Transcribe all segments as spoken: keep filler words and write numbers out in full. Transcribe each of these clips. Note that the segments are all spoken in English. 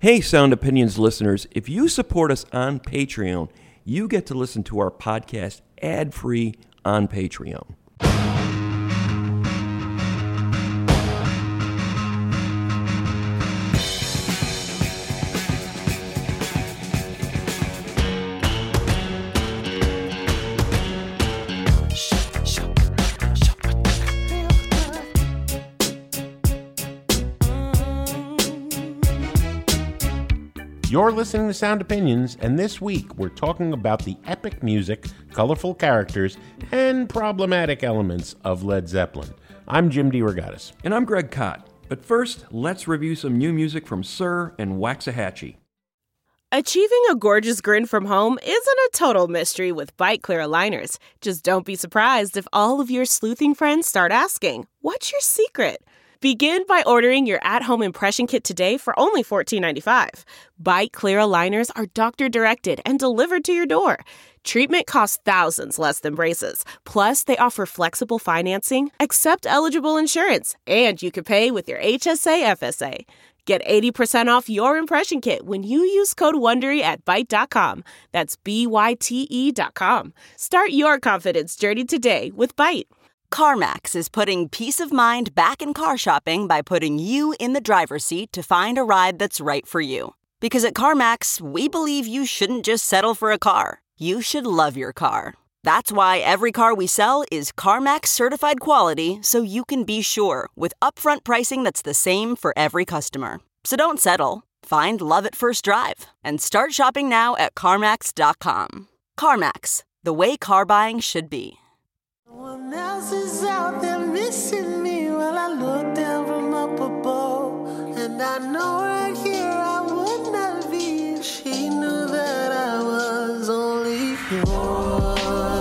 Hey, Sound Opinions listeners, if you support us on Patreon, you get to listen to our podcast ad-free on Patreon. You're listening to Sound Opinions, and this week we're talking about the epic music, colorful characters, and problematic elements of Led Zeppelin. I'm Jim DeRogatis. And I'm Greg Kot. But first, let's review some new music from Sir and Waxahachie. Achieving a gorgeous grin from home isn't a total mystery with Byte Clear Aligners. Just don't be surprised if all of your sleuthing friends start asking, "What's your secret?" Begin by ordering your at-home impression kit today for only fourteen ninety-five. Byte Clear Aligners are doctor-directed and delivered to your door. Treatment costs thousands less than braces. Plus, they offer flexible financing, accept eligible insurance, and you can pay with your H S A F S A. Get eighty percent off your impression kit when you use code WONDERY at byte dot com. That's B Y T E dot com. Start your confidence journey today with Byte. CarMax is putting peace of mind back in car shopping by putting you in the driver's seat to find a ride that's right for you. Because at CarMax, we believe you shouldn't just settle for a car. You should love your car. That's why every car we sell is CarMax certified quality, so you can be sure with upfront pricing that's the same for every customer. So don't settle. Find love at first drive and start shopping now at CarMax dot com. CarMax, the way car buying should be. Someone else is out there missing me while I look down from up above. And I know right here I would not be if she knew that I was only yours.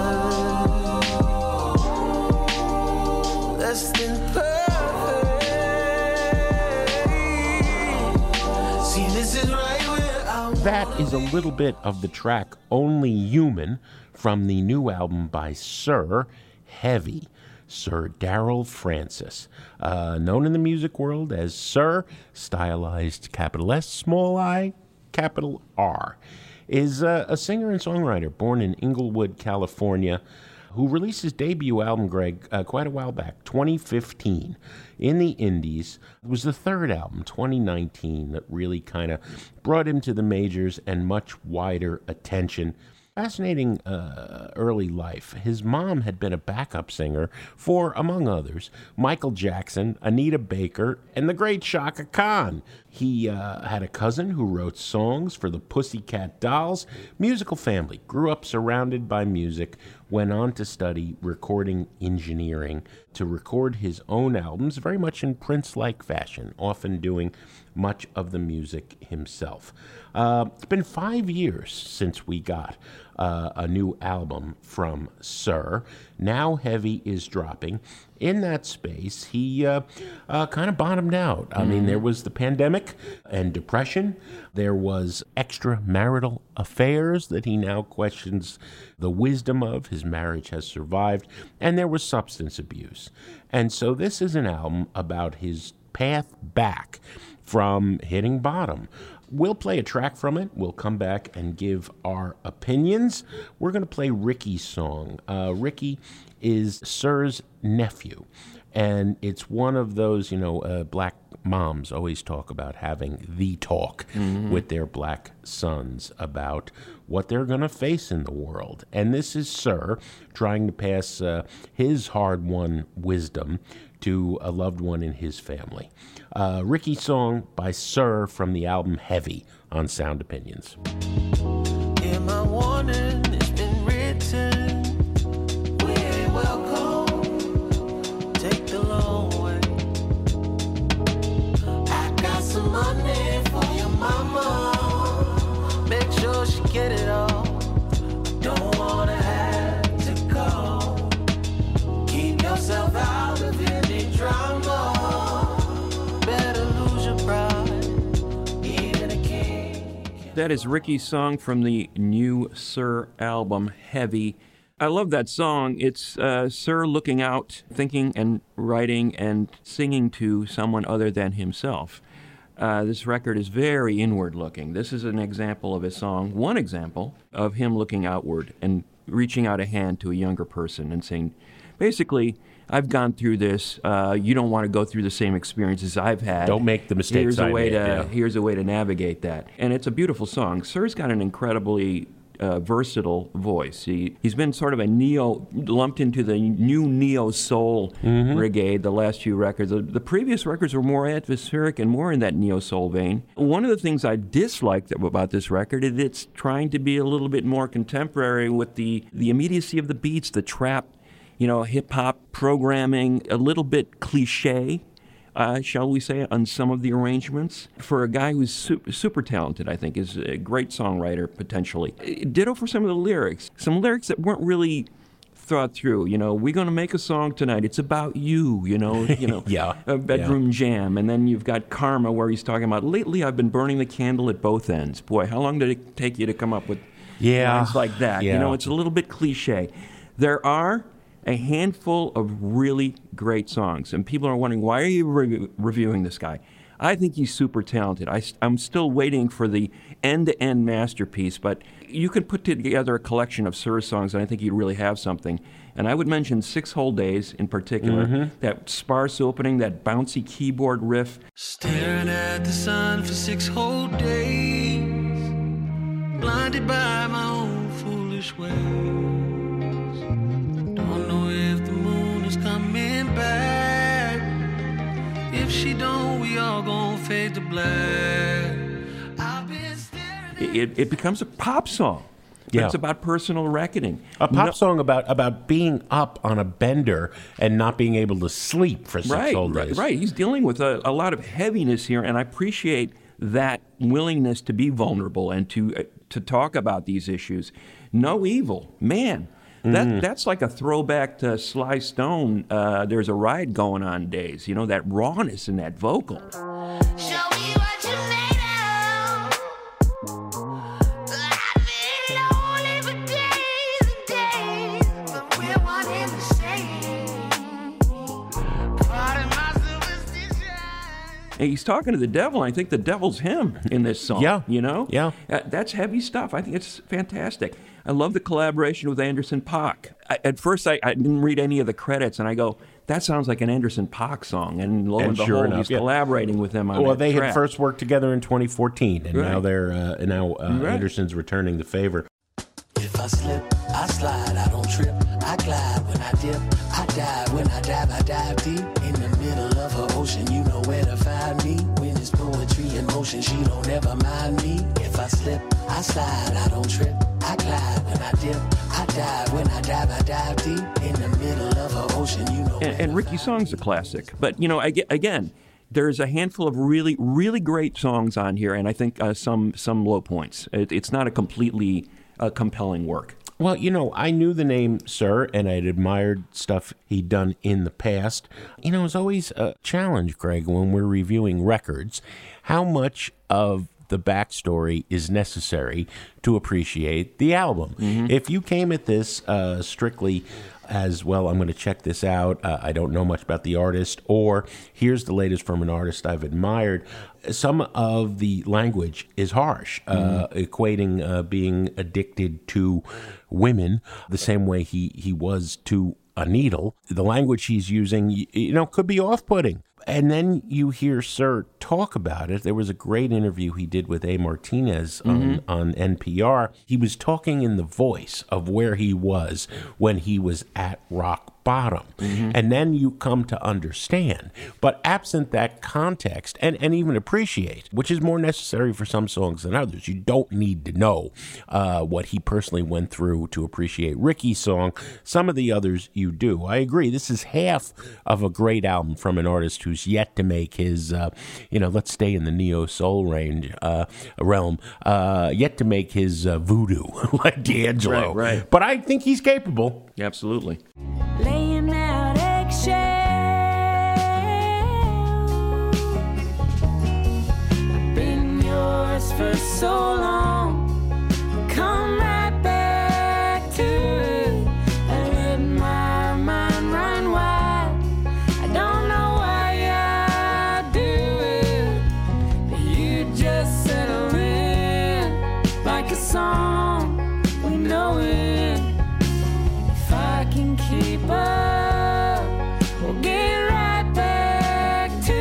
Less than perfect. See, this is right where I That is a little bit of the track Only Human from the new album by Sir, Heavy, Sir Darrell Francis, uh, known in the music world as Sir, stylized capital S, small I, capital R, is uh, a singer and songwriter born in Inglewood, California, who released his debut album, Greg, uh, quite a while back, twenty fifteen, in the Indies. It was the third album, twenty nineteen, that really kind of brought him to the majors and much wider attention. Fascinating uh, early life. His mom had been a backup singer for, among others, Michael Jackson, Anita Baker, and the great Chaka Khan. He uh, had a cousin who wrote songs for the Pussycat Dolls. Musical family. Grew up surrounded by music. Went on to study recording engineering to record his own albums, very much in Prince-like fashion, often doing much of the music himself. Uh, it's been five years since we got uh, a new album from Sir. Now Heavy is dropping. In that space, he uh, uh, kind of bottomed out. I mean, there was the pandemic and depression. There was extramarital affairs that he now questions the wisdom of. His marriage has survived. And there was substance abuse. And so this is an album about his path back from hitting bottom. We'll play a track from it. We'll come back and give our opinions. We're going to play Ricky's song. Uh, Ricky is Sir's nephew, and it's one of those, you know, uh, black moms always talk about having the talk mm-hmm. with their black sons about what they're going to face in the world. And this is Sir trying to pass uh, his hard-won wisdom to a loved one in his family. Uh, Ricky's song by Sir from the album Heavy on Sound Opinions. In my warning, it's been written. We ain't welcome. Take the long way. I got some money for your mama. Make sure she get it all. Don't wanna have to go. Keep yourself out of any drama. Better lose your pride. Even a king. That is Ricky's song from the new Sir album, Heavy. I love that song. It's uh, Sir looking out, thinking and writing and singing to someone other than himself. Uh, this record is very inward-looking. This is an example of a song, one example, of him looking outward and reaching out a hand to a younger person and saying, basically, I've gone through this. Uh, you don't want to go through the same experiences I've had. Don't make the mistakes here's a I way made, to yeah. Here's a way to navigate that. And it's a beautiful song. Sir's got an incredibly uh, versatile voice. He, he's been sort of a neo, lumped into the new neo-soul Mm-hmm. brigade the last few records. The, the previous records were more atmospheric and more in that neo-soul vein. One of the things I disliked about this record is it's trying to be a little bit more contemporary with the, the immediacy of the beats, the trap, you know, hip-hop programming, a little bit cliche, uh, shall we say, on some of the arrangements. For a guy who's super, super talented, I think, is a great songwriter, potentially. Ditto for some of the lyrics. Some lyrics that weren't really thought through. You know, we're going to make a song tonight. It's about you, you know, you know, yeah, a bedroom yeah. jam. And then you've got Karma, where he's talking about, lately I've been burning the candle at both ends. Boy, how long did it take you to come up with yeah. lines like that? Yeah. You know, it's a little bit cliche. There are a handful of really great songs, and people are wondering, why are you re- reviewing this guy? I think he's super talented. I, I'm still waiting for the end-to-end masterpiece, but you could put together a collection of Sir songs, and I think you'd really have something. And I would mention Six Whole Days in particular, Mm-hmm. that sparse opening, that bouncy keyboard riff. Staring at the sun for six whole days, blinded by my own foolish ways. Don't know if the moon is coming back. If she don't, we all gon' fade to black. I've been staring. It, it becomes a pop song. Yeah. It's about personal reckoning. A pop No- song about, about being up on a bender and not being able to sleep for six right, whole right, days. right. He's dealing with a, a lot of heaviness here, and I appreciate that willingness to be vulnerable and to uh, to talk about these issues. No evil, man. That Mm. that's like a throwback to Sly Stone. Uh, There's a ride going on days. You know, that rawness in that vocal. Show me what you made of. I've been lonely for days and days, but we're one and the same. Pardon my superstition. And he's talking to the devil. And I think the devil's him in this song. Yeah. You know? Yeah. Uh, that's heavy stuff. I think it's fantastic. I love the collaboration with Anderson .Paak. I, at first, I, I didn't read any of the credits, and I go, that sounds like an Anderson .Paak song. And lo and, And sure behold, enough, he's yeah. collaborating with them on Well, that they track. had first worked together in twenty fourteen, and now Right. they're uh, and now uh, Right. Anderson's returning the favor. If I slip, I slide, I don't trip, I glide when I dip, I dive when I dive, I dive deep in the middle of her ocean. You know where to find me when it's poetry in motion. She don't ever mind me. If I slip, I slide, I don't trip, I glide when I dip, I dive when I dive, I dive deep in the middle of her ocean. You know. And, and Ricky Song's a classic. But, you know, I, again, there's a handful of really, really great songs on here, and I think uh, some some low points. It, it's not a completely uh, compelling work. Well, you know, I knew the name Sir, and I'd admired stuff he'd done in the past. You know, it's always a challenge, Greg, when we're reviewing records, how much of the backstory is necessary to appreciate the album. If you came at this uh, strictly as, well, I'm going to check this out, uh, I don't know much about the artist, or here's the latest from an artist I've admired, some of the language is harsh, uh, equating uh, being addicted to women the same way he, he was to a needle. The language he's using, you, you know, could be off-putting. And then you hear Sir talk about it. There was a great interview he did with A. Martinez on, on N P R. He was talking in the voice of where he was when he was at rock bottom. And then you come to understand. But absent that context and, and even appreciate, which is more necessary for some songs than others, you don't need to know uh, what he personally went through to appreciate Ricky's song. Some of the others you do. I agree. This is half of a great album from an artist who's yet to make his, uh, you know, let's stay in the neo-soul range, uh, realm, uh, yet to make his uh, voodoo like D'Angelo. Right, right. But I think he's capable. Absolutely. Laying out eggshells. I've been yours for so long. Come right back to it. I let my mind run wild. I don't know why I do it. But song, we know it. If I can keep up, we'll get right back to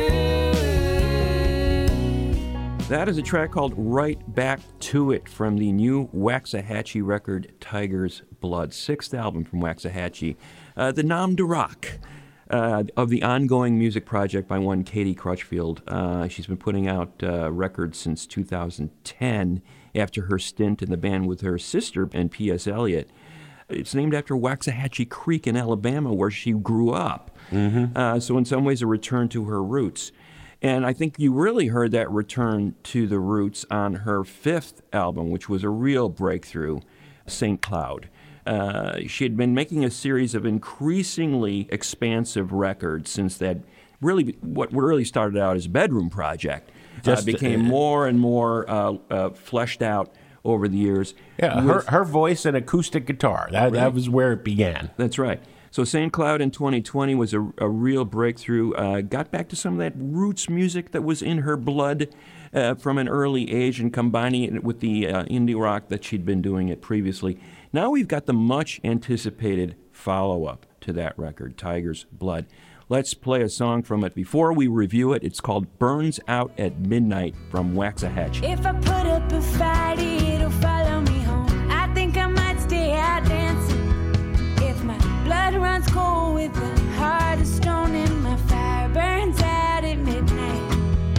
it. That is a track called Right Back to It from the new Waxahachie record, Tiger's Blood, sixth album from Waxahachie. Uh, the Nam de Rock uh, of the ongoing music project by one Katie Crutchfield. Uh, she's been putting out uh, records since two thousand ten after her stint in the band with her sister and P S. Eliot. It's named after Waxahachie Creek in Alabama, where she grew up. Mm-hmm. Uh, so in some ways, a return to her roots. And I think you really heard that return to the roots on her fifth album, which was a real breakthrough, Saint Cloud. Uh, she had been making a series of increasingly expansive records since that really, what really started out as a bedroom project, Just, uh, became uh, more and more uh, uh, fleshed out over the years. Yeah, with, her, her voice and acoustic guitar. That, Right. that was where it began. That's right. So Saint Cloud in twenty twenty was a, a real breakthrough. Uh, got back to some of that roots music that was in her blood uh, from an early age and combining it with the uh, indie rock that she'd been doing it previously. Now we've got the much anticipated follow-up to that record, Tiger's Blood. Let's play a song from it before we review it. It's called Burns Out at Midnight from Waxahachie. If I put up a fight, it'll follow me home. I think I might stay out dancing. If my blood runs cold with the heart of stone and my fire burns out at midnight.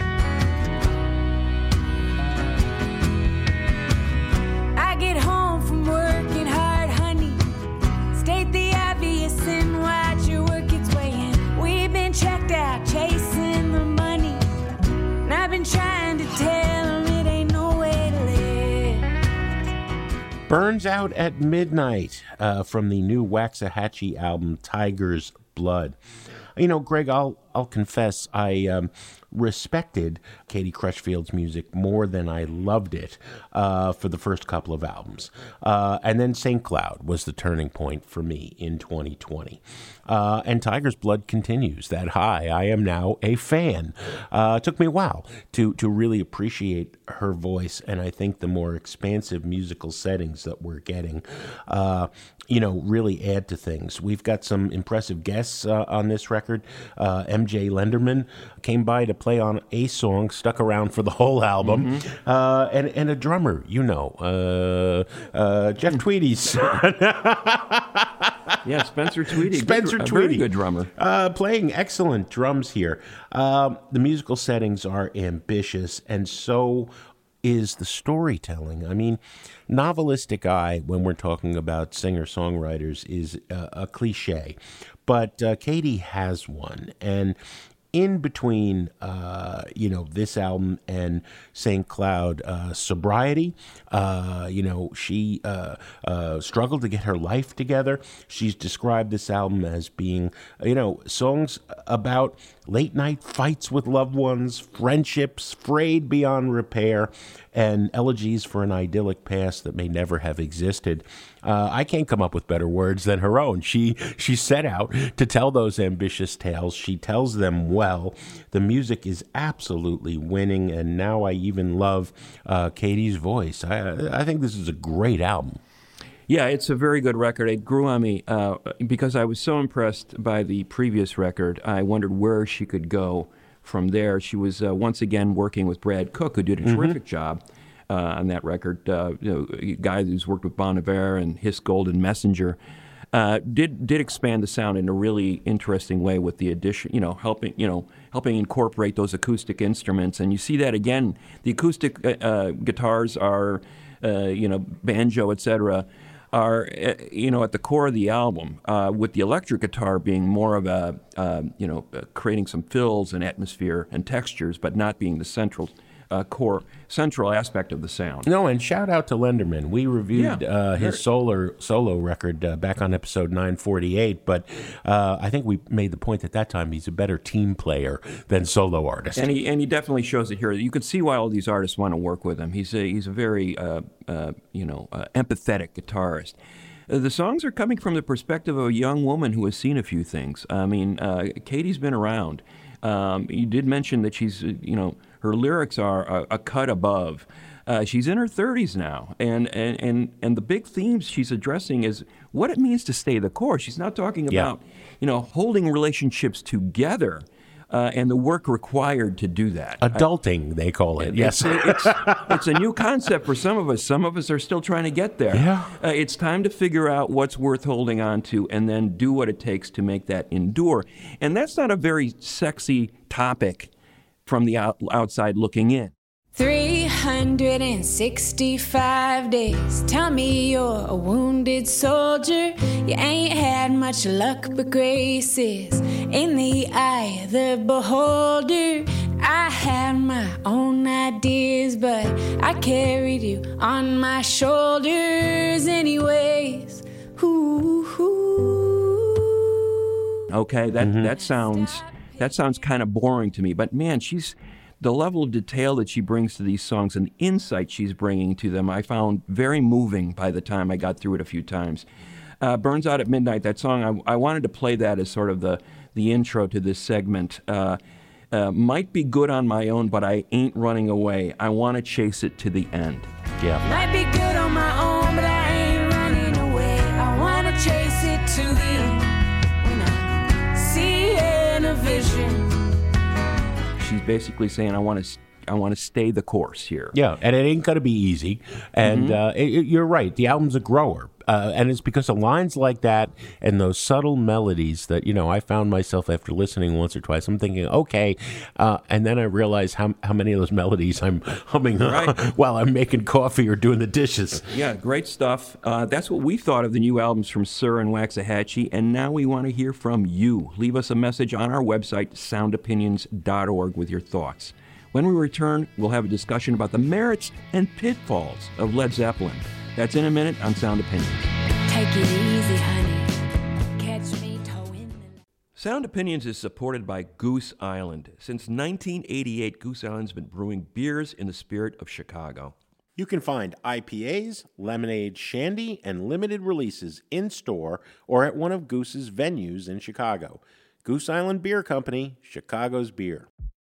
I get home from working hard, honey. State the obvious and watch your work its way in. We've been checked out, chasing the money. And I've been trying to tell them it ain't no way to live. Burns Out at Midnight uh, from the new Waxahachie album, Tiger's Blood. You know, Greg, I'll I'll confess I um, respected Katie Crutchfield's music more than I loved it uh, for the first couple of albums. Uh, and then Saint Cloud was the turning point for me in twenty twenty. Uh, and Tiger's Blood continues that high. I am now a fan. Uh, it took me a while to, to really appreciate her voice, and I think the more expansive musical settings that we're getting, uh, you know, really add to things. We've got some impressive guests uh, on this record. Uh, M J Lenderman came by to play on a song, stuck around for the whole album, mm-hmm. uh, and, and a drummer, you know, uh, uh, Jeff Tweedy's son. Yeah, Spencer Tweedy. Spencer good, Tweedy. A very good drummer. Uh, playing excellent drums here. Um, the musical settings are ambitious, and so is the storytelling. I mean, novelistic eye, when we're talking about singer-songwriters, is uh, a cliche. But uh, Katie has one, and in between, uh, you know, this album and Saint Cloud, uh, sobriety, uh, you know, she uh, uh, struggled to get her life together. She's described this album as being, you know, songs about late night fights with loved ones, friendships frayed beyond repair, and elegies for an idyllic past that may never have existed. Uh, I can't come up with better words than her own. She she set out to tell those ambitious tales. She tells them well. The music is absolutely winning, and now I even love uh, Katie's voice. I, I think this is a great album. Yeah, it's a very good record. It grew on me uh, because I was so impressed by the previous record. I wondered where she could go from there. She was uh, once again working with Brad Cook, who did a mm-hmm. terrific job uh, on that record. Uh, you know, a guy who's worked with Bon Iver and Hiss Golden Messenger. Uh, did did expand the sound in a really interesting way with the addition, you know, helping you know helping incorporate those acoustic instruments, and you see that again. The acoustic uh, uh, guitars are, uh, you know, banjo, et cetera, are uh, you know at the core of the album, uh, with the electric guitar being more of a uh, you know uh, creating some fills and atmosphere and textures, but not being the central. Uh, core central aspect of the sound. No, and shout out to Lenderman. We reviewed Yeah, uh, his solo solo record uh, back on episode nine forty-eight, but uh, I think we made the point at that time he's a better team player than solo artist. And he and he definitely shows it here. You can see why all these artists want to work with him. He's a he's a very uh, uh, you know uh, empathetic guitarist. Uh, the songs are coming from the perspective of a young woman who has seen a few things. I mean, uh, Katie's been around. Um, you did mention that she's uh, you know. Her lyrics are a, a cut above Uh, she's in her thirties now, and, and, and, and the big themes she's addressing is what it means to stay the course. She's not talking about, Yeah. you know, holding relationships together uh, and the work required to do that. Adulting, they call it. Yes. It's, it's, it's a new concept for some of us. Some of us are still trying to get there. Yeah. Uh, it's time to figure out what's worth holding on to and then do what it takes to make that endure. And that's not a very sexy topic from the out, outside looking in. three hundred sixty-five days. Tell me you're a wounded soldier. You ain't had much luck, but grace is in the eye of the beholder. I had my own ideas, but I carried you on my shoulders anyways. Ooh, ooh. Okay, that that sounds that sounds kind of boring to me, but man, she's the level of detail that she brings to these songs and the insight she's bringing to them, I found very moving by the time I got through it a few times. Uh, Burns Out at Midnight, that song, I, I wanted to play that as sort of the, the intro to this segment. Uh, uh, might be good on my own, but I ain't running away. I want to chase it to the end. Yeah. Might be good on my own, but I ain't running away. I wanna chase it to the end. When I see in a vision. She's basically saying, I want to I want to stay the course here. Yeah, and it ain't going to be easy. And Mm-hmm. uh, it, it- you're right. The album's a grower. Uh, and it's because of lines like that and those subtle melodies that, you know, I found myself after listening once or twice, I'm thinking, okay. Uh, and then I realize how how many of those melodies I'm humming Right. while I'm making coffee or doing the dishes. Yeah, great stuff. Uh, that's what we thought of the new albums from Sir and Waxahachie, and now we want to hear from you. Leave us a message on our website, sound opinions dot org, with your thoughts. When we return, we'll have a discussion about the merits and pitfalls of Led Zeppelin. That's in a minute on Sound Opinions. Take it easy, honey. Catch me towing the... Sound Opinions is supported by Goose Island. Since nineteen eighty-eight, Goose Island's been brewing beers in the spirit of Chicago. You can find I P As, lemonade, shandy, and limited releases in-store or at one of Goose's venues in Chicago. Goose Island Beer Company, Chicago's beer.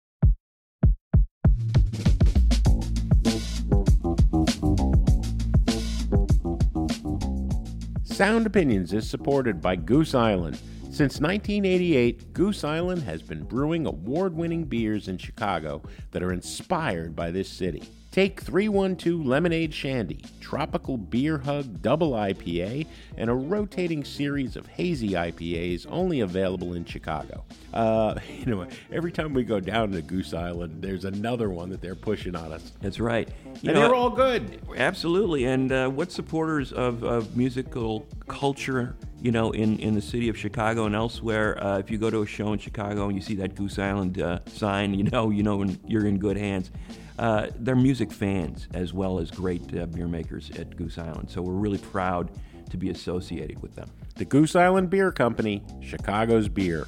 Sound Opinions is supported by Goose Island. Since nineteen eighty-eight, Goose Island has been brewing award-winning beers in Chicago that are inspired by this city. Take three one two Lemonade Shandy, Tropical Beer Hug Double I P A, and a rotating series of hazy I P As only available in Chicago. Uh, you know, every time we go down to Goose Island, there's another one that they're pushing on us. That's right. You And know, they're all good. Absolutely. And uh, what supporters of, of musical culture, you know, in, in the city of Chicago and elsewhere, uh, if you go to a show in Chicago and you see that Goose Island uh, sign, you know, you know you're in good hands. Uh, they're music fans as well as great uh, beer makers at Goose Island. So we're really proud to be associated with them. The Goose Island Beer Company, Chicago's beer.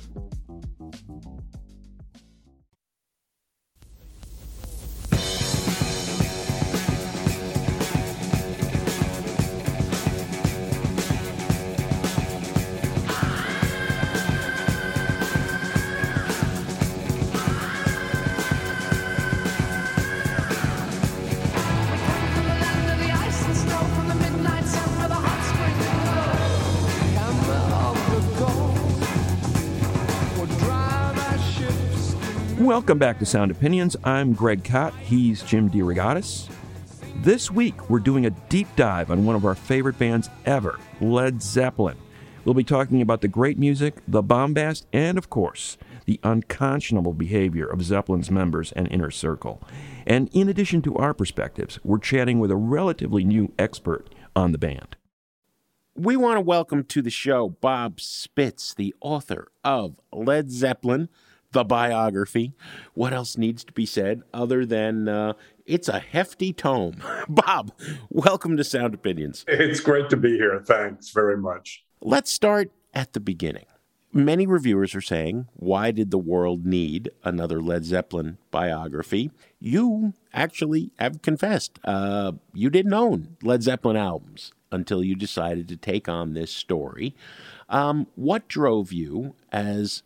Welcome back to Sound Opinions. I'm Greg Cott. He's Jim DeRogatis. This week, we're doing a deep dive on one of our favorite bands ever, Led Zeppelin. We'll be talking about the great music, the bombast, and, of course, the unconscionable behavior of Zeppelin's members and inner circle. And in addition to our perspectives, we're chatting with a relatively new expert on the band. We want to welcome to the show Bob Spitz, the author of Led Zeppelin, the biography. What else needs to be said other than uh, it's a hefty tome? Bob, welcome to Sound Opinions. It's great to be here. Thanks very much. Let's start at the beginning. Many reviewers are saying, why did the world need another Led Zeppelin biography? You actually have confessed. Uh, you didn't own Led Zeppelin albums until you decided to take on this story. Um, what drove you as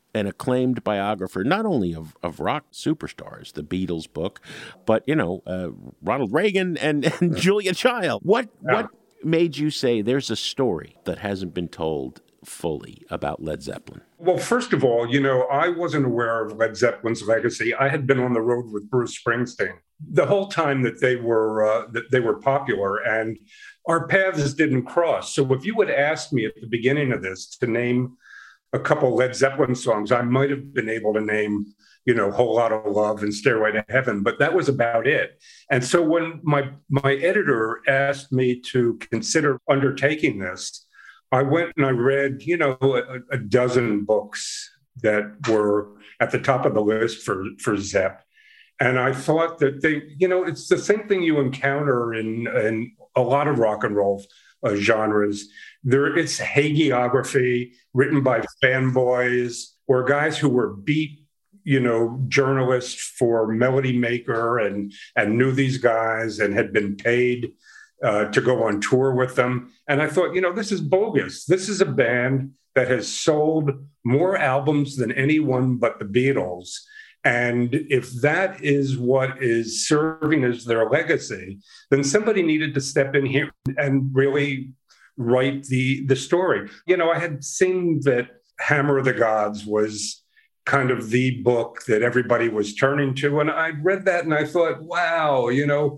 an acclaimed biographer, not only of, of rock superstars, the Beatles book, but, you know, uh, Ronald Reagan and, and Julia Child. What Yeah. what made you say there's a story that hasn't been told fully about Led Zeppelin? Well, first of all, you know, I wasn't aware of Led Zeppelin's legacy. I had been on the road with Bruce Springsteen the whole time that they were uh, that they were popular, and our paths didn't cross. So if you would ask me at the beginning of this to name a couple Led Zeppelin songs, I might have been able to name, you know, Whole Lotta Love and Stairway to Heaven, but that was about it. And so when my my editor asked me to consider undertaking this, I went and I read, you know, a, a dozen books that were at the top of the list for, for Zepp. And I thought that they, you know, it's the same thing you encounter in, in a lot of rock and roll uh, genres. There, it's hagiography written by fanboys or guys who were beat, you know, journalists for Melody Maker and, and knew these guys and had been paid Uh, to go on tour with them. And I thought, you know, this is bogus. This is a band that has sold more albums than anyone but the Beatles. And if that is what is serving as their legacy, then somebody needed to step in here and really write the, the story. You know, I had seen that Hammer of the Gods was kind of the book that everybody was turning to. And I read that and I thought, wow, you know,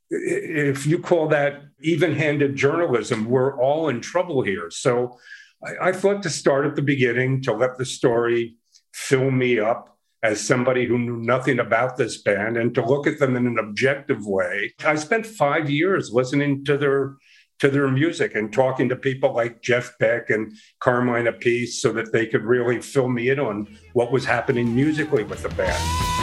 if you call that even-handed journalism, we're all in trouble here. So I, I thought to start at the beginning, to let the story fill me up as somebody who knew nothing about this band and to look at them in an objective way. I spent five years listening to their to their music and talking to people like Jeff Beck and Carmine Appice so that they could really fill me in on what was happening musically with the band.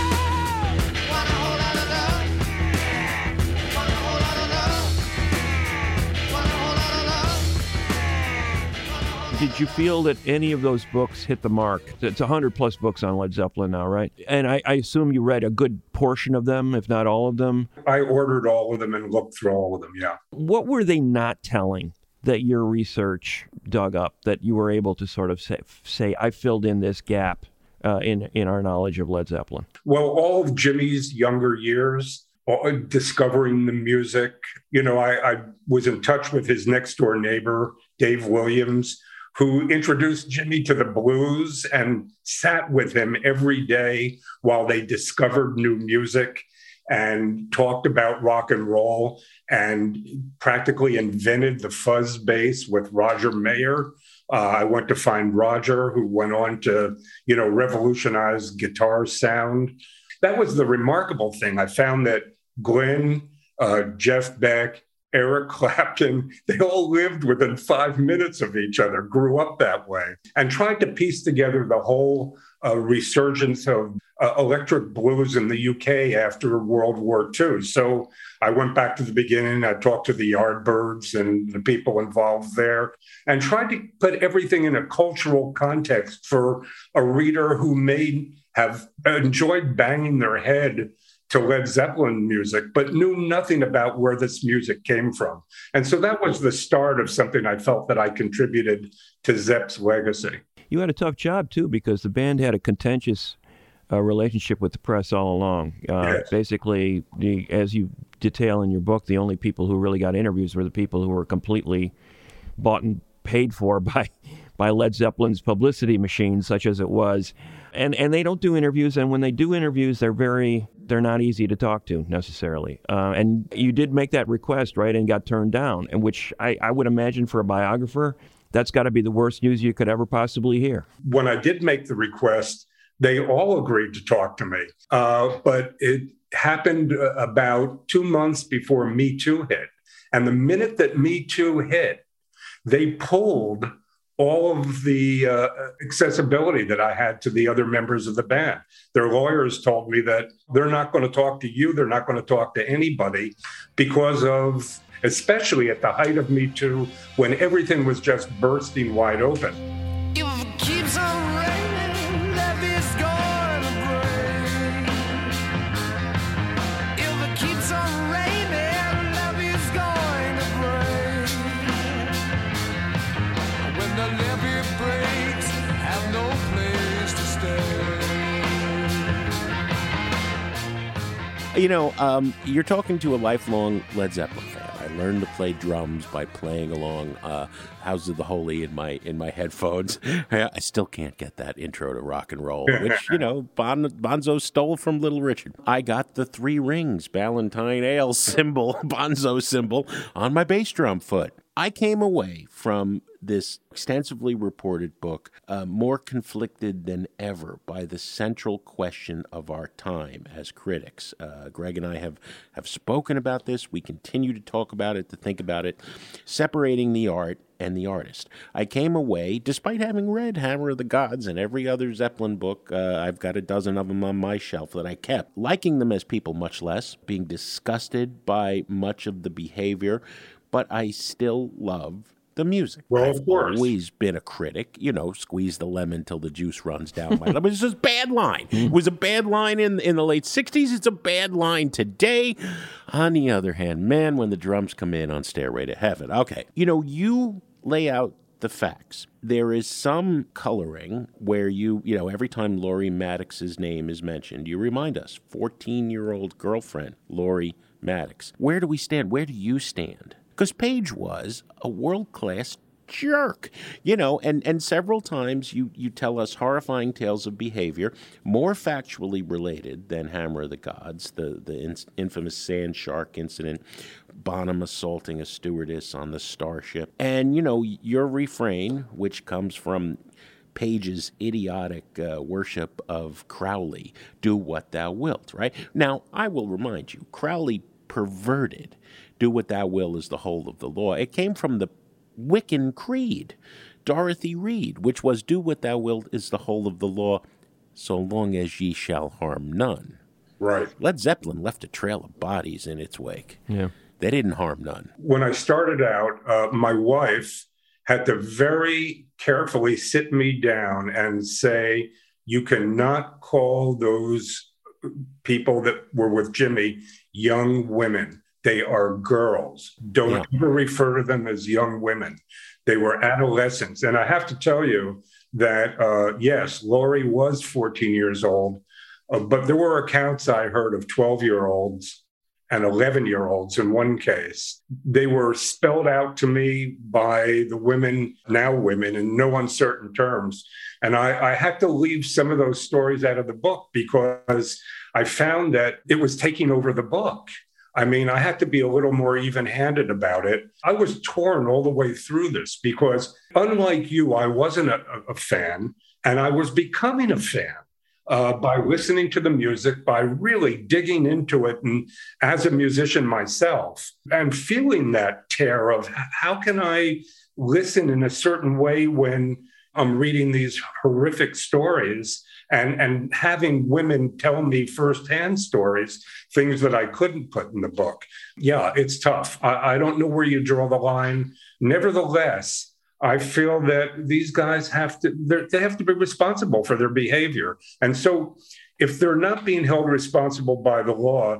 Did you feel that any of those books hit the mark? It's one hundred plus books on Led Zeppelin now, right? And I, I assume you read a good portion of them, if not all of them. I ordered all of them and looked through all of them, yeah. What were they not telling that your research dug up, that you were able to sort of say, say I filled in this gap uh, in, in our knowledge of Led Zeppelin? Well, all of Jimmy's younger years, discovering the music. You know, I, I was in touch with his next door neighbor, Dave Williams, who introduced Jimmy to the blues and sat with him every day while they discovered new music and talked about rock and roll and practically invented the fuzz bass with Roger Mayer. Uh, I went to find Roger, who went on to, you know, revolutionize guitar sound. That was the remarkable thing. I found that Glenn, uh, Jeff Beck, Eric Clapton, they all lived within five minutes of each other, grew up that way, and tried to piece together the whole uh, resurgence of uh, electric blues in the U K after World War Two. So I went back to the beginning. I talked to the Yardbirds and the people involved there and tried to put everything in a cultural context for a reader who may have enjoyed banging their head to Led Zeppelin music, but knew nothing about where this music came from. And so that was the start of something I felt that I contributed to Zepp's legacy. You had a tough job, too, because the band had a contentious uh, relationship with the press all along. Uh, Yes. Basically, the, as you detail in your book, the only people who really got interviews were the people who were completely bought and paid for by by Led Zeppelin's publicity machine, such as it was. And and they don't do interviews, and when they do interviews, they're very they're not easy to talk to necessarily. Uh, and you did make that request, right, and got turned down, and which I, I would imagine for a biographer, that's got to be the worst news you could ever possibly hear. When I did make the request, they all agreed to talk to me. Uh, but it happened about two months before Me Too hit. And the minute that Me Too hit, they pulled all of the uh, accessibility that I had to the other members of the band. Their lawyers told me that they're not going to talk to you, they're not going to talk to anybody because of, especially at the height of Me Too, when everything was just bursting wide open. If it keeps on raining, love is gonna break. If it keeps on raining, love is going to break. When the levee breaks, have no place to stay. You know, um, you're talking to a lifelong Led Zeppelin fan. I learned to play drums by playing along uh, House of the Holy in my in my headphones. I still can't get that intro to rock and roll, which, you know, bon, Bonzo stole from Little Richard. I got the three rings, Ballantine Ale symbol, Bonzo symbol, on my bass drum foot. I came away from this extensively reported book uh, more conflicted than ever by the central question of our time as critics. Uh, Greg and I have, have spoken about this. We continue to talk about it, to think about it, separating the art and the artist. I came away, despite having read Hammer of the Gods and every other Zeppelin book, uh, I've got a dozen of them on my shelf that I kept, liking them as people much less, being disgusted by much of the behavior, but I still love the music. Well, I've of course. always been a critic, you know, squeeze the lemon till the juice runs down my lemon. It's just a bad line. It was a bad line in, in the late sixties. It's a bad line today. On the other hand, man, when the drums come in on Stairway to Heaven. Okay, you know, you lay out the facts. There is some coloring where you, you know, every time Laurie Maddox's name is mentioned, you remind us, fourteen-year-old girlfriend, Laurie Maddox. Where do we stand? Where do you stand? Because Page was a world-class jerk, you know, and, and several times you, you tell us horrifying tales of behavior, more factually related than Hammer of the Gods, the, the in, infamous Sand Shark incident, Bonham assaulting a stewardess on the Starship. And, you know, your refrain, which comes from Page's idiotic uh, worship of Crowley, do what thou wilt, right? Now, I will remind you, Crowley perverted do what thou will is the whole of the law. It came from the Wiccan creed, Dorothy Reed, which was do what thou wilt is the whole of the law, so long as ye shall harm none. Right. Led Zeppelin left a trail of bodies in its wake. Yeah. They didn't harm none. When I started out, uh, my wife had to very carefully sit me down and say, you cannot call those people that were with Jimmy young women. They are girls. Don't Yeah. ever refer to them as young women. They were adolescents. And I have to tell you that, uh, yes, Laurie was fourteen years old, uh, but there were accounts I heard of twelve-year-olds and eleven-year-olds in one case. They were spelled out to me by the women, now women, in no uncertain terms. And I, I had to leave some of those stories out of the book because I found that it was taking over the book. I mean, I had to be a little more even-handed about it. I was torn all the way through this because, unlike you, I wasn't a, a fan, and I was becoming a fan uh, by listening to the music, by really digging into it, and as a musician myself, and feeling that tear of how can I listen in a certain way when I'm reading these horrific stories and, and having women tell me firsthand stories, things that I couldn't put in the book. Yeah, it's tough. I, I don't know where you draw the line. Nevertheless, I feel that these guys have to, they have to be responsible for their behavior. And so if they're not being held responsible by the law,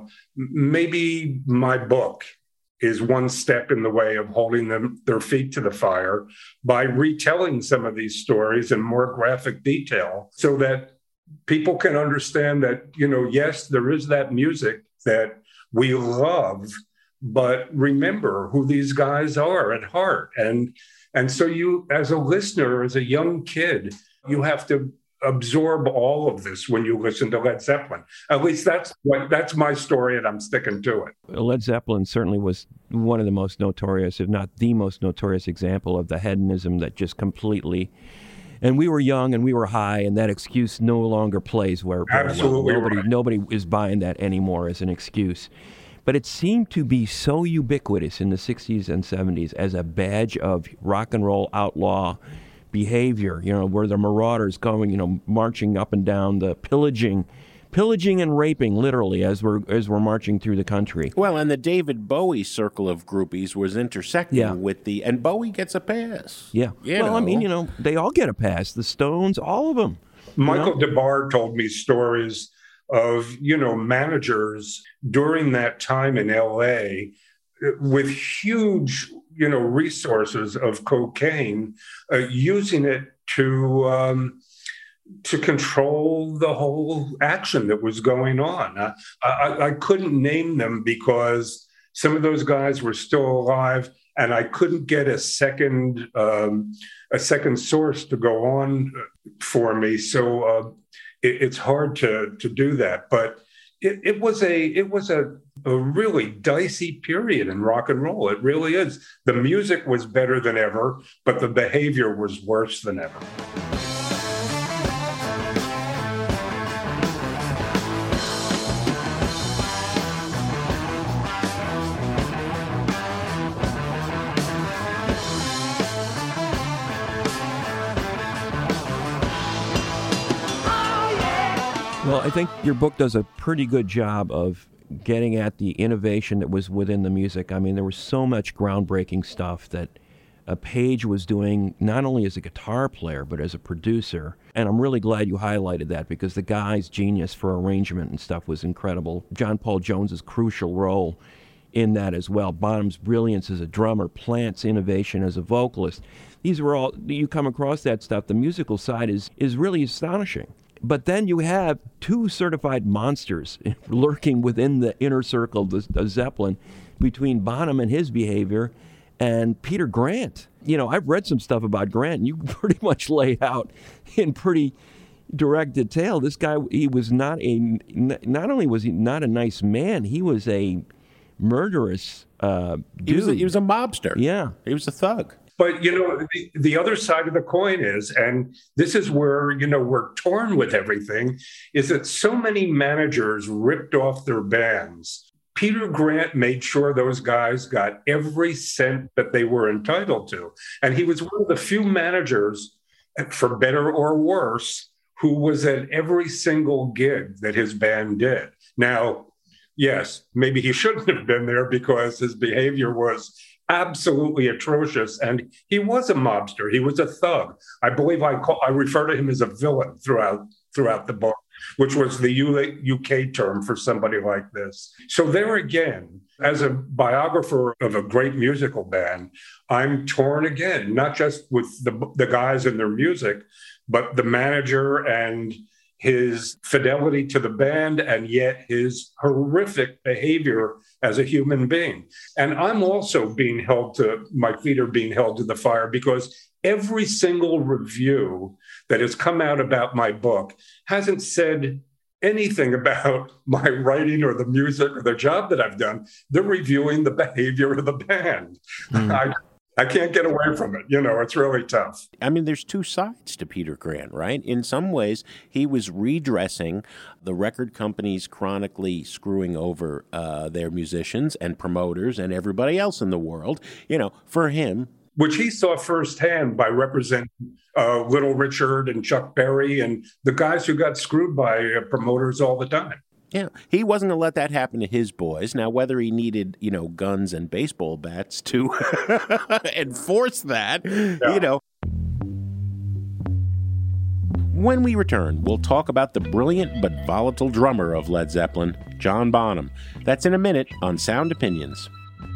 maybe my book is one step in the way of holding them their feet to the fire by retelling some of these stories in more graphic detail so that people can understand that, you know, yes, there is that music that we love, but remember who these guys are at heart. And, and so you, as a listener, as a young kid, you have to absorb all of this when you listen to Led Zeppelin. At least that's what, that's my story, and I'm sticking to it. Led Zeppelin certainly was one of the most notorious, if not the most notorious example of the hedonism that just completely, and we were young and we were high, and that excuse no longer plays where, where Absolutely well. nobody right. nobody is buying that anymore as an excuse. But it seemed to be so ubiquitous in the sixties and seventies as a badge of rock and roll outlaw behavior, you know, where the marauders going, you know, marching up and down, the pillaging, pillaging and raping, literally, as we're as we're marching through the country. Well, and the David Bowie circle of groupies was intersecting Yeah. with the, and Bowie gets a pass. Yeah. You well, I mean, know. you know, they all get a pass. The Stones, all of them. Michael You know? DeBar told me stories of, you know, managers during that time in L A with huge, you know, resources of cocaine, uh, using it to, um, to control the whole action that was going on. I, I, I couldn't name them because some of those guys were still alive, and I couldn't get a second um, a second source to go on for me. So uh, it, it's hard to to do that. But it, it was a it was a, a really dicey period in rock and roll. It really is. The music was better than ever, but the behavior was worse than ever. Well, I think your book does a pretty good job of getting at the innovation that was within the music. I mean, there was so much groundbreaking stuff that uh, Page was doing, not only as a guitar player, but as a producer. And I'm really glad you highlighted that, because the guy's genius for arrangement and stuff was incredible. John Paul Jones's crucial role in that as well. Bonham's brilliance as a drummer, Plant's innovation as a vocalist. These were all, you come across that stuff, the musical side is is really astonishing. But then you have two certified monsters lurking within the inner circle of Zeppelin, between Bonham and his behavior and Peter Grant. You know, I've read some stuff about Grant, and you pretty much laid out in pretty direct detail. This guy, he was not a, not only was he not a nice man, he was a murderous uh, dude. He was a, he was a mobster. Yeah. He was a thug. But, you know, the, the other side of the coin is, and this is where, you know, we're torn with everything, is that so many managers ripped off their bands. Peter Grant made sure those guys got every cent that they were entitled to. And he was one of the few managers, for better or worse, who was at every single gig that his band did. Now, yes, maybe he shouldn't have been there because his behavior was absolutely atrocious, and he was a mobster. He was a thug. I believe I call, I refer to him as a villain throughout throughout the book, which was the U K term for somebody like this. So there again, as a biographer of a great musical band, I'm torn again, not just with the the guys and their music, but the manager and his fidelity to the band, and yet his horrific behavior as a human being. And I'm also being held to, my feet are being held to the fire, because every single review that has come out about my book hasn't said anything about my writing or the music or the job that I've done. They're reviewing the behavior of the band. Mm. I, I can't get away from it. You know, it's really tough. I mean, there's two sides to Peter Grant, right? In some ways, he was redressing the record companies chronically screwing over uh, their musicians and promoters and everybody else in the world. You know, for him, which he saw firsthand by representing uh, Little Richard and Chuck Berry and the guys who got screwed by uh, promoters all the time. Yeah, he wasn't going to let that happen to his boys. Now, whether he needed, you know, guns and baseball bats to enforce that, yeah. you know. When we return, we'll talk about the brilliant but volatile drummer of Led Zeppelin, John Bonham. That's in a minute on Sound Opinions.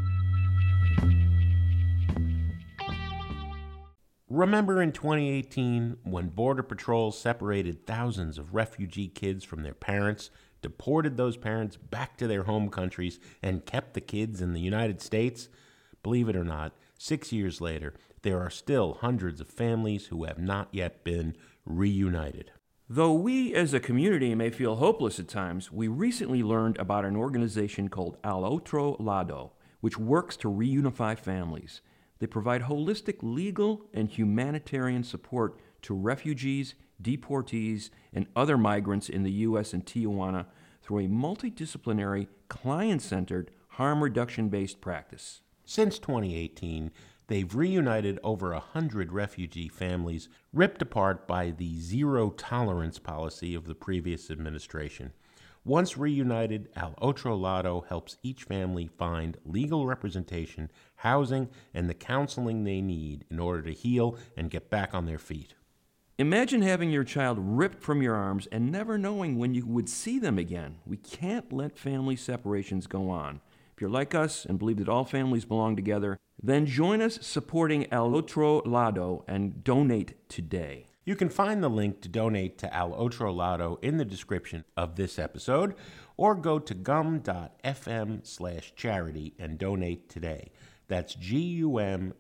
Remember in twenty eighteen when Border Patrol separated thousands of refugee kids from their parents, deported those parents back to their home countries, and kept the kids in the United States? Believe it or not, six years later, there are still hundreds of families who have not yet been reunited. Though we as a community may feel hopeless at times, we recently learned about an organization called Al Otro Lado, which works to reunify families. They provide holistic legal and humanitarian support to refugees, deportees, and other migrants in the U S and Tijuana through a multidisciplinary, client-centered, harm reduction-based practice. Since twenty eighteen, they've reunited over a hundred refugee families ripped apart by the zero-tolerance policy of the previous administration. Once reunited, Al Otro Lado helps each family find legal representation, housing, and the counseling they need in order to heal and get back on their feet. Imagine having your child ripped from your arms and never knowing when you would see them again. We can't let family separations go on. If you're like us and believe that all families belong together, then join us supporting Al Otro Lado and donate today. You can find the link to donate to Al Otro Lado in the description of this episode, or go to gum.fm slash charity and donate today. That's gum.fm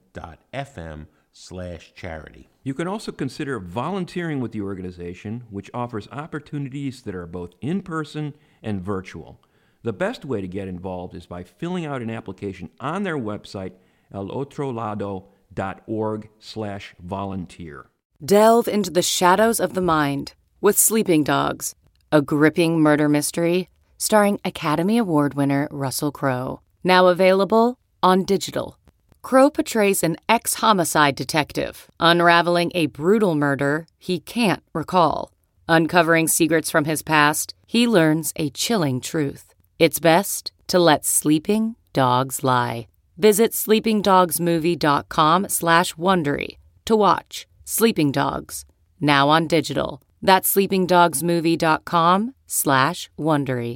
slash charity. You can also consider volunteering with the organization, which offers opportunities that are both in-person and virtual. The best way to get involved is by filling out an application on their website, elotrolado.org slash volunteer. Delve into the shadows of the mind with Sleeping Dogs, a gripping murder mystery starring Academy Award winner Russell Crowe. Now available on digital. Crowe portrays an ex-homicide detective, unraveling a brutal murder he can't recall. Uncovering secrets from his past, he learns a chilling truth. It's best to let sleeping dogs lie. Visit sleepingdogsmovie.com slash Wondery to watch Sleeping Dogs, now on digital. That's sleepingdogsmovie.com slash Wondery.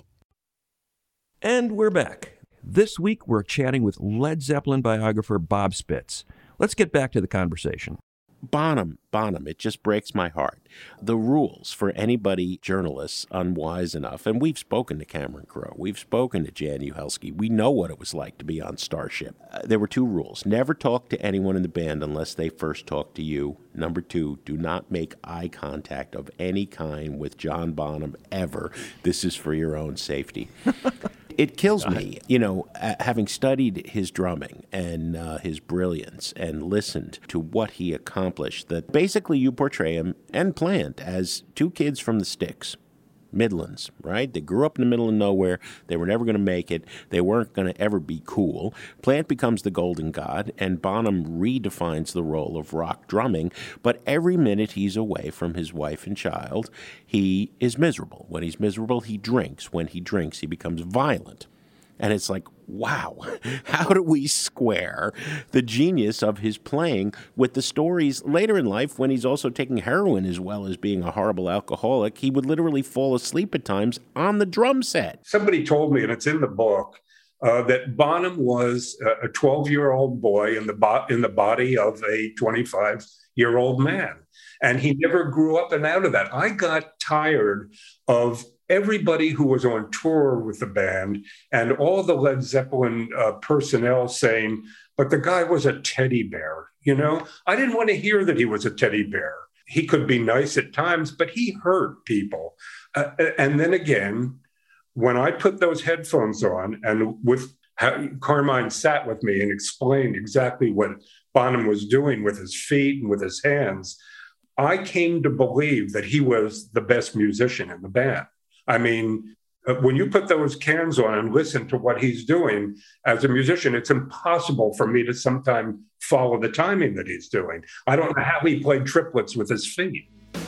And we're back. This week we're chatting with Led Zeppelin biographer Bob Spitz. Let's get back to the conversation. Bonham, Bonham, it just breaks my heart. The rules for anybody, journalists, unwise enough, and we've spoken to Cameron Crowe, we've spoken to Jan Uhelski, we know what it was like to be on Starship. Uh, there were two rules. Never talk to anyone in the band unless they first talk to you. Number two, do not make eye contact of any kind with John Bonham ever. This is for your own safety. It kills me, you know, uh, having studied his drumming and uh, his brilliance and listened to what he accomplished, that basically you portray him and Plant as two kids from the sticks, Midlands, right? They grew up in the middle of nowhere. They were never going to make it. They weren't going to ever be cool. Plant becomes the golden god, and Bonham redefines the role of rock drumming. But every minute he's away from his wife and child, he is miserable. When he's miserable, he drinks. When he drinks, he becomes violent. And it's like, wow, how do we square the genius of his playing with the stories later in life when he's also taking heroin as well as being a horrible alcoholic? He would literally fall asleep at times on the drum set. Somebody told me, and it's in the book, uh, that Bonham was a twelve-year-old boy in the bo- in the body of a twenty-five-year-old man. And he never grew up and out of that. I got tired of everybody who was on tour with the band and all the Led Zeppelin uh, personnel saying, but the guy was a teddy bear. You know, I didn't want to hear that he was a teddy bear. He could be nice at times, but he hurt people. Uh, and then again, when I put those headphones on and with Carmine sat with me and explained exactly what Bonham was doing with his feet and with his hands, I came to believe that he was the best musician in the band. I mean, when you put those cans on and listen to what he's doing as a musician, it's impossible for me to sometimes follow the timing that he's doing. I don't know how he played triplets with his feet.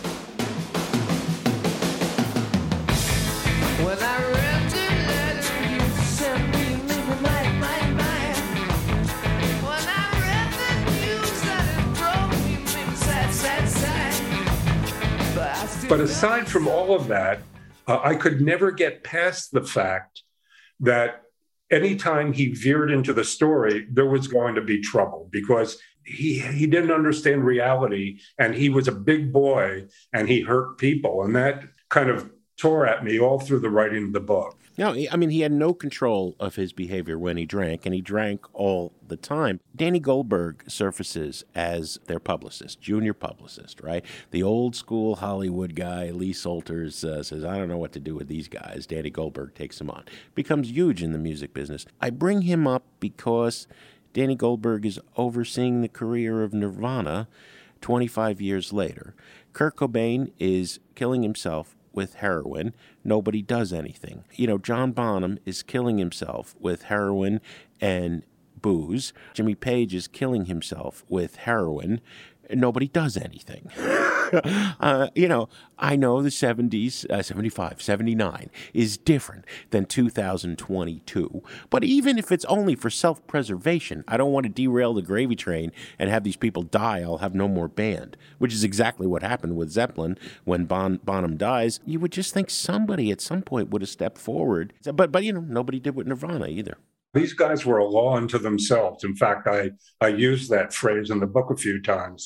When I read the letter you sent me, living like my mind. When I read the news that it drove me, maybe sad, sad, sad. But, I still But aside from all of that, Uh, I could never get past the fact that anytime he veered into the story, there was going to be trouble because he he didn't understand reality and he was a big boy and he hurt people. And that kind of tore at me all through the writing of the book. No, I mean, he had no control of his behavior when he drank, and he drank all the time. Danny Goldberg surfaces as their publicist, junior publicist, right? The old school Hollywood guy, Lee Solters, uh, says, I don't know what to do with these guys. Danny Goldberg takes him on. Becomes huge in the music business. I bring him up because Danny Goldberg is overseeing the career of Nirvana twenty-five years later. Kurt Cobain is killing himself with heroin. Nobody does anything. You know, John Bonham is killing himself with heroin and booze. Jimmy Page is killing himself with heroin. Nobody does anything. uh, you know, I know the seventies, uh, seventy-five, seventy-nine is different than two thousand twenty-two. But even if it's only for self-preservation, I don't want to derail the gravy train and have these people die. I'll have no more band, which is exactly what happened with Zeppelin when bon- Bonham dies. You would just think somebody at some point would have stepped forward. But, but you know, nobody did with Nirvana either. These guys were a law unto themselves. In fact, I, I used that phrase in the book a few times.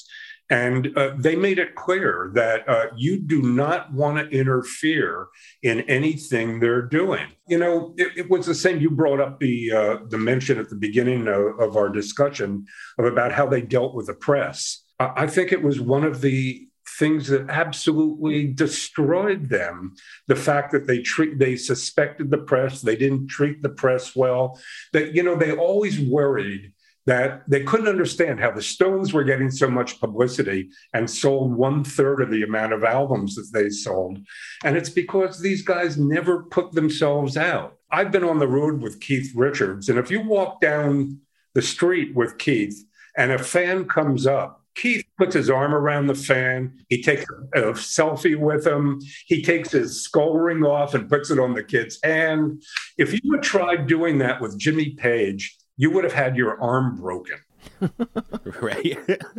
And uh, they made it clear that uh, you do not want to interfere in anything they're doing. You know, it, it was the same. You brought up the uh, the mention at the beginning of, of our discussion of about how they dealt with the press. I, I think it was one of the things that absolutely destroyed them. The fact that they treat, they suspected the press, they didn't treat the press well. That, you know, they always worried that they couldn't understand how the Stones were getting so much publicity and sold one third of the amount of albums that they sold. And it's because these guys never put themselves out. I've been on the road with Keith Richards, and if you walk down the street with Keith and a fan comes up, Keith puts his arm around the fan. He takes a, a selfie with him. He takes his skull ring off and puts it on the kid's hand. If you had tried doing that with Jimmy Page, you would have had your arm broken. Right.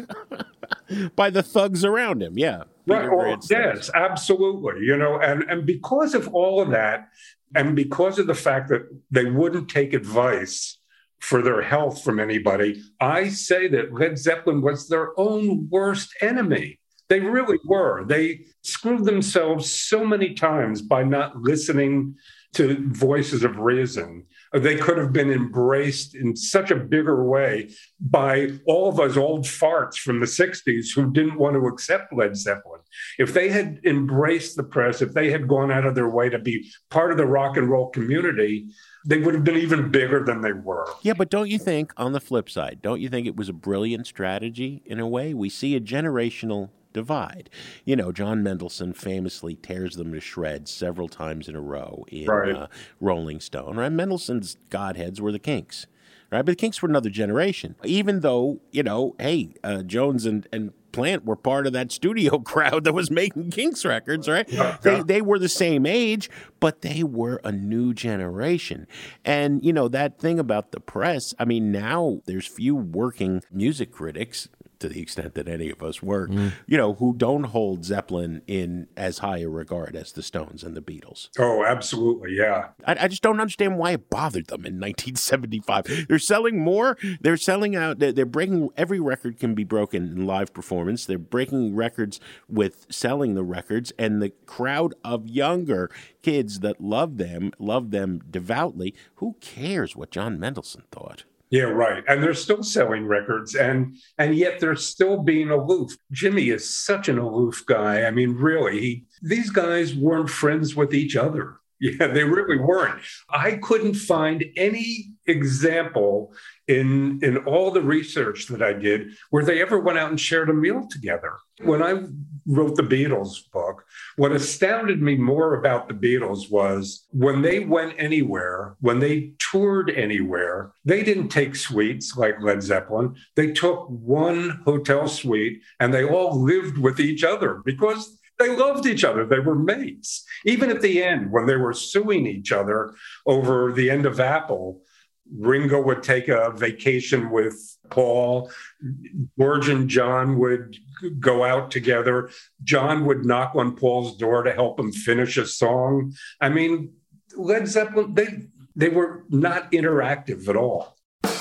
By the thugs around him, yeah. Right. Oh, yes, absolutely. You know, and, and because of all of that, and because of the fact that they wouldn't take advice for their health from anybody, I say that Led Zeppelin was their own worst enemy. They really were. They screwed themselves so many times by not listening to voices of reason. They could have been embraced in such a bigger way by all of us old farts from the sixties who didn't want to accept Led Zeppelin. If they had embraced the press, if they had gone out of their way to be part of the rock and roll community, they would have been even bigger than they were. Yeah, but don't you think, on the flip side, don't you think it was a brilliant strategy in a way? We see a generational divide. You know, John Mendelsohn famously tears them to shreds several times in a row in right. uh, Rolling Stone. Right? Mendelssohn's godheads were the Kinks. Right? But the Kinks were another generation. Even though, you know, hey, uh, Jones and, and Plant were part of that studio crowd that was making Kinks records, right? Yeah. They they were the same age, but they were a new generation. And, you know, that thing about the press, I mean, now there's few working music critics, to the extent that any of us work, mm. you know, who don't hold Zeppelin in as high a regard as the Stones and the Beatles. Oh, absolutely, yeah. I, I just don't understand why it bothered them in nineteen seventy-five. They're selling more. They're selling out. They're, they're breaking, every record can be broken in live performance. They're breaking records with selling the records, and the crowd of younger kids that love them, love them devoutly. Who cares what John Mendelsohn thought? Yeah, right. And they're still selling records, and and yet they're still being aloof. Jimmy is such an aloof guy. I mean, really, he, these guys weren't friends with each other. Yeah, they really weren't. I couldn't find any example in in all the research that I did where they ever went out and shared a meal together. When I wrote the Beatles book, what astounded me more about the Beatles was when they went anywhere, when they toured anywhere, they didn't take suites like Led Zeppelin. They took one hotel suite and they all lived with each other because they loved each other. They were mates. Even at the end, when they were suing each other over the end of Apple, Ringo would take a vacation with Paul. George and John would go out together. John would knock on Paul's door to help him finish a song. I mean, Led Zeppelin, they, they were not interactive at all.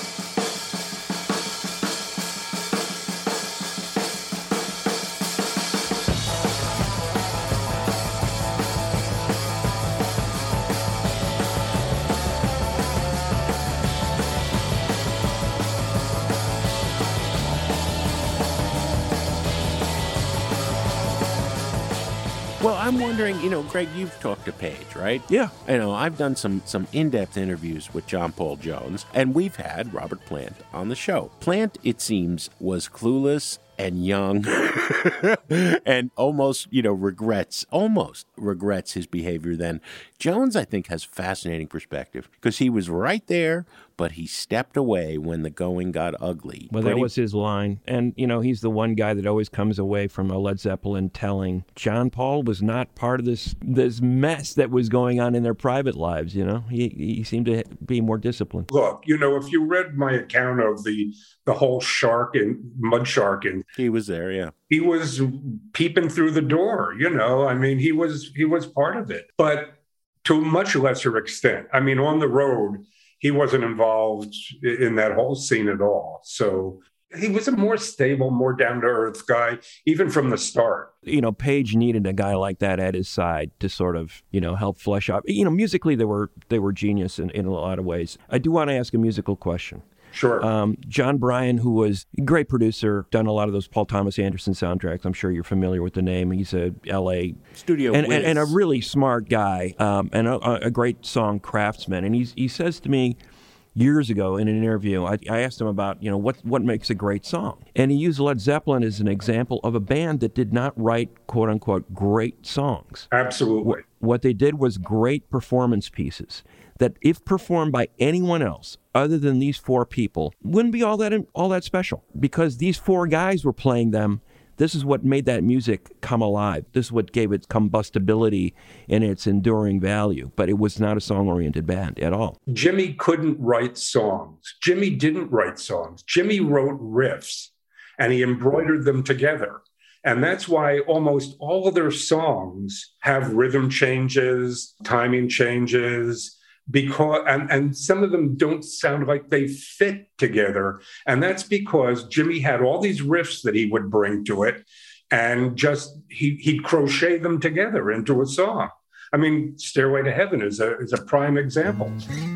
Well, I'm wondering, you know, Greg, you've talked to Page, right? Yeah. I know, I've done some some in-depth interviews with John Paul Jones, and we've had Robert Plant on the show. Plant, it seems, was clueless and young and almost, you know, regrets, almost regrets his behavior then. Jones, I think, has fascinating perspective because he was right there, but he stepped away when the going got ugly. Well, that was his line. And, you know, he's the one guy that always comes away from a Led Zeppelin telling John Paul was not part of this this mess that was going on in their private lives, you know. He he seemed to be more disciplined. Look, you know, if you read my account of the the whole shark and mud shark, and he was there, yeah. He was peeping through the door, you know. I mean, he was he was part of it. But to a much lesser extent. I mean, on the road, he wasn't involved in that whole scene at all. So he was a more stable, more down-to-earth guy, even from the start. You know, Page needed a guy like that at his side to sort of, you know, help flesh out. You know, musically, they were they were genius in, in a lot of ways. I do want to ask a musical question. Sure. Um, John Bryan, who was a great producer, done a lot of those Paul Thomas Anderson soundtracks. I'm sure you're familiar with the name. He's a L A studio and, whiz. and, and a really smart guy, um, and a, a great song craftsman. And he's, he says to me years ago in an interview, I, I asked him about, you know, what what makes a great song, and he used Led Zeppelin as an example of a band that did not write quote unquote great songs. Absolutely. What, what they did was great performance pieces that, if performed by anyone else other than these four people, wouldn't be all that all that special, because these four guys were playing them. This is what made that music come alive. This is what gave it combustibility and its enduring value. But it was not a song-oriented band at all. Jimmy couldn't write songs. Jimmy didn't write songs. Jimmy wrote riffs, and he embroidered them together. And that's why almost all of their songs have rhythm changes, timing changes, because and, and some of them don't sound like they fit together. And that's because Jimmy had all these riffs that he would bring to it, and just he, he'd crochet them together into a song. I mean, Stairway to Heaven is a, is a prime example.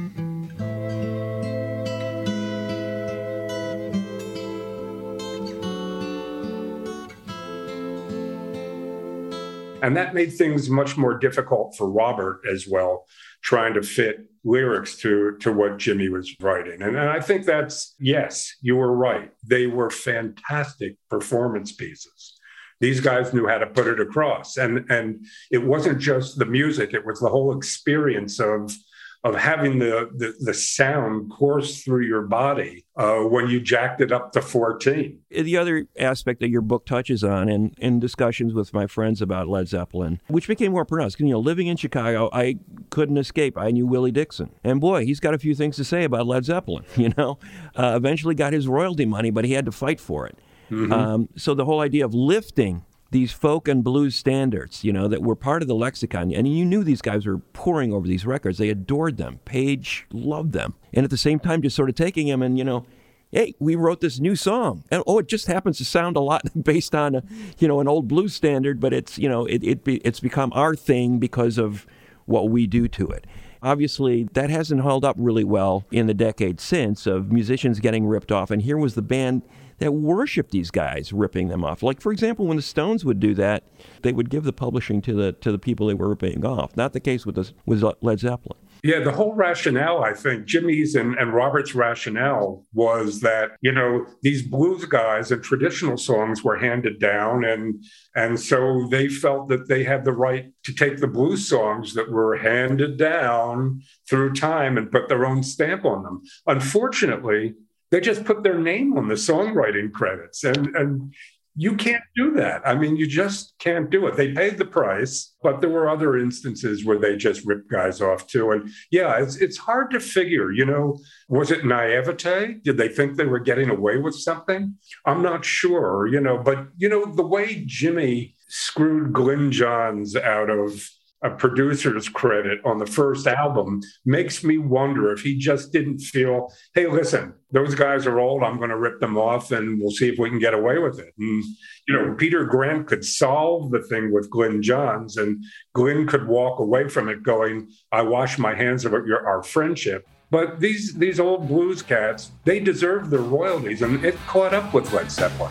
And that made things much more difficult for Robert as well, trying to fit lyrics to, to what Jimmy was writing. And, and I think that's, yes, you were right. They were fantastic performance pieces. These guys knew how to put it across. And, and it wasn't just the music, it was the whole experience of, of having the, the, the sound course through your body uh, when you jacked it up to fourteen. The other aspect that your book touches on, and in discussions with my friends about Led Zeppelin, which became more pronounced, you know, living in Chicago, I couldn't escape. I knew Willie Dixon. And boy, he's got a few things to say about Led Zeppelin, you know. Uh, eventually got his royalty money, but he had to fight for it. Mm-hmm. Um, so the whole idea of lifting these folk and blues standards, you know, that were part of the lexicon. And you knew these guys were poring over these records. They adored them. Page loved them. And at the same time, just sort of taking them and, you know, hey, we wrote this new song. And, oh, it just happens to sound a lot based on, a, you know, an old blues standard, but it's, you know, it, it be, it's become our thing because of what we do to it. Obviously, that hasn't held up really well in the decades since, of musicians getting ripped off. And here was the band that worshiped these guys ripping them off. Like, for example, when the Stones would do that, they would give the publishing to the to the people they were ripping off. Not the case with, this, with Led Zeppelin. Yeah, the whole rationale, I think, Jimmy's and, and Robert's rationale was that, you know, these blues guys and traditional songs were handed down. And, and so they felt that they had the right to take the blues songs that were handed down through time and put their own stamp on them. Unfortunately, they just put their name on the songwriting credits, and, and you can't do that. I mean, you just can't do it. They paid the price, but there were other instances where they just ripped guys off too. And yeah, it's it's hard to figure, you know, was it naivete? Did they think they were getting away with something? I'm not sure, you know, but, you know, the way Jimmy screwed Glyn Johns out of a producer's credit on the first album makes me wonder if he just didn't feel, hey, listen, those guys are old, I'm going to rip them off and we'll see if we can get away with it. And, you know, Peter Grant could solve the thing with Glyn Johns, and Glyn could walk away from it going, I wash my hands of your, our friendship. But these, these old blues cats, they deserve their royalties, and it caught up with Led Zeppelin.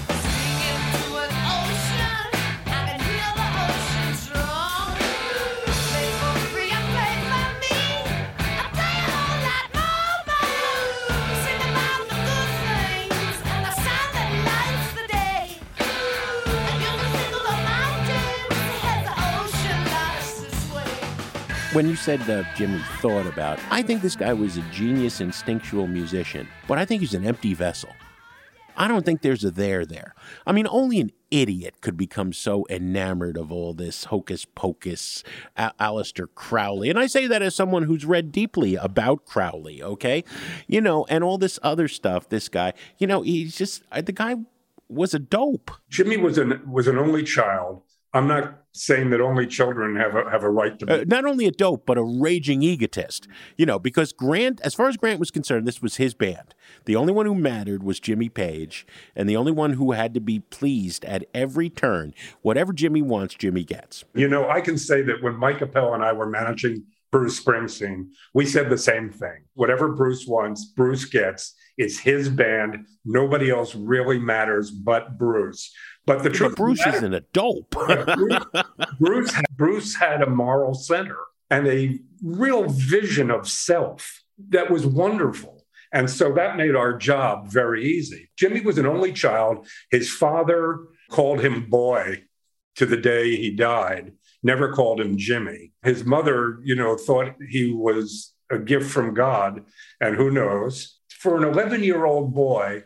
When you said uh, Jimmy thought about, I think this guy was a genius, instinctual musician, but I think he's an empty vessel. I don't think there's a there there. I mean, only an idiot could become so enamored of all this hocus pocus, a- Aleister Crowley. And I say that as someone who's read deeply about Crowley, okay? You know, and all this other stuff, this guy, you know, he's just, the guy was a dope. Jimmy was an was an only child. I'm not saying that only children have a, have a right to be. Uh, not only a dope, but a raging egotist. You know, because Grant, as far as Grant was concerned, this was his band. The only one who mattered was Jimmy Page, and the only one who had to be pleased at every turn. Whatever Jimmy wants, Jimmy gets. You know, I can say that when Mike Appel and I were managing Bruce Springsteen, we said the same thing. Whatever Bruce wants, Bruce gets. It's his band. Nobody else really matters but Bruce. But the yeah, truth but Bruce matters, isn't a dope. Bruce, Bruce, had, Bruce had a moral center and a real vision of self that was wonderful. And so that made our job very easy. Jimmy was an only child. His father called him boy to the day he died, never called him Jimmy. His mother, you know, thought he was a gift from God, and who knows. For an eleven-year-old boy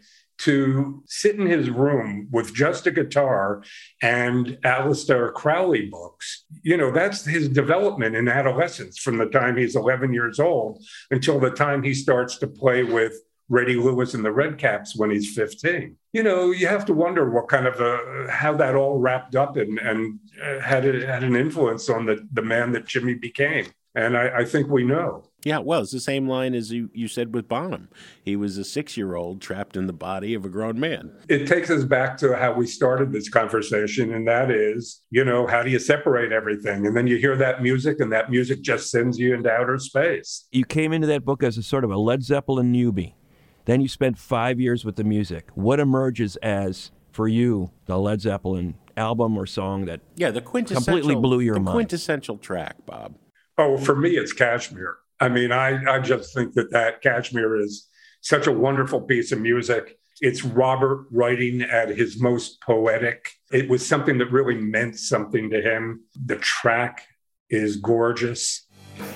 to sit in his room with just a guitar and Aleister Crowley books, you know, that's his development in adolescence from the time he's eleven years old until the time he starts to play with Reddy Lewis and the Redcaps when he's fifteen. You know, you have to wonder what kind of a, how that all wrapped up and, and uh, had, a, had an influence on the, the man that Jimmy became. And I, I think we know. Yeah, well, it's the same line as you, you said with Bonham. He was a six-year-old trapped in the body of a grown man. It takes us back to how we started this conversation, and that is, you know, how do you separate everything? And then you hear that music, and that music just sends you into outer space. You came into that book as a sort of a Led Zeppelin newbie. Then you spent five years with the music. What emerges as, for you, the Led Zeppelin album or song that yeah, the quintessential, completely blew your the mind? quintessential track, Bob. Oh, for me, it's Kashmir. I mean, I, I just think that that Kashmir is such a wonderful piece of music. It's Robert writing at his most poetic. It was something that really meant something to him. The track is gorgeous.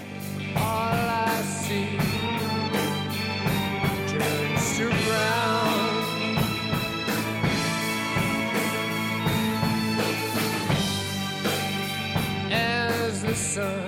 All I see turns to brown. As the sun.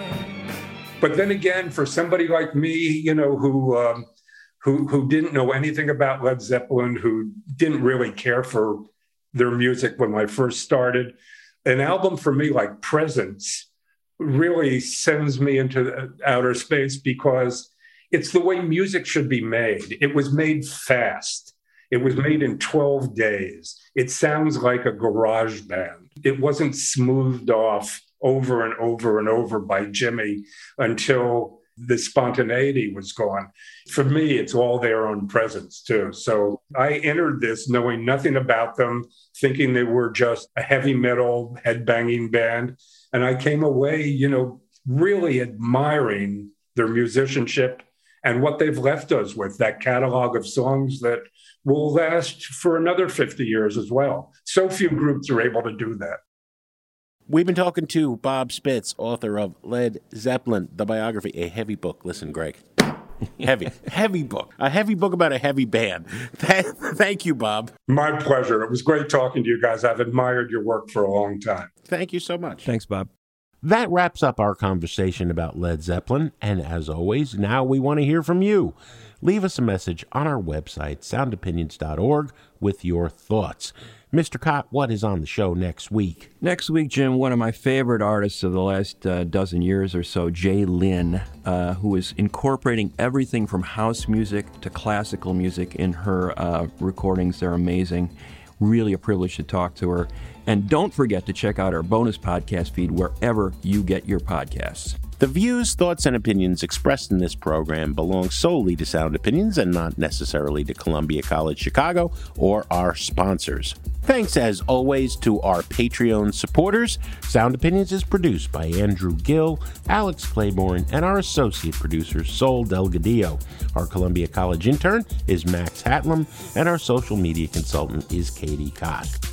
But then again, for somebody like me, you know, who um, who who didn't know anything about Led Zeppelin, who didn't really care for their music when I first started, an album for me like Presence really sends me into outer space because it's the way music should be made. It was made fast. It was made in twelve days. It sounds like a garage band. It wasn't smoothed off over and over and over by Jimmy until the spontaneity was gone. For me, it's all their own presence too. So I entered this knowing nothing about them, thinking they were just a heavy metal headbanging band. And I came away, you know, really admiring their musicianship and what they've left us with, that catalog of songs that will last for another fifty years as well. So few groups are able to do that. We've been talking to Bob Spitz, author of Led Zeppelin, the biography, a heavy book. Listen, Greg, heavy, heavy book, a heavy book about a heavy band. Thank you, Bob. My pleasure. It was great talking to you guys. I've admired your work for a long time. Thank you so much. Thanks, Bob. That wraps up our conversation about Led Zeppelin. And as always, now we want to hear from you. Leave us a message on our website, sound opinions dot org, with your thoughts. Mister Cott, what is on the show next week? Next week, Jim, one of my favorite artists of the last uh, dozen years or so, Jay Lynn, uh, who is incorporating everything from house music to classical music in her uh, recordings. They're amazing. Really a privilege to talk to her. And don't forget to check out our bonus podcast feed wherever you get your podcasts. The views, thoughts, and opinions expressed in this program belong solely to Sound Opinions and not necessarily to Columbia College Chicago or our sponsors. Thanks, as always, to our Patreon supporters. Sound Opinions is produced by Andrew Gill, Alex Claiborne, and our associate producer, Sol Delgadillo. Our Columbia College intern is Max Hatlam, and our social media consultant is Katie Cott.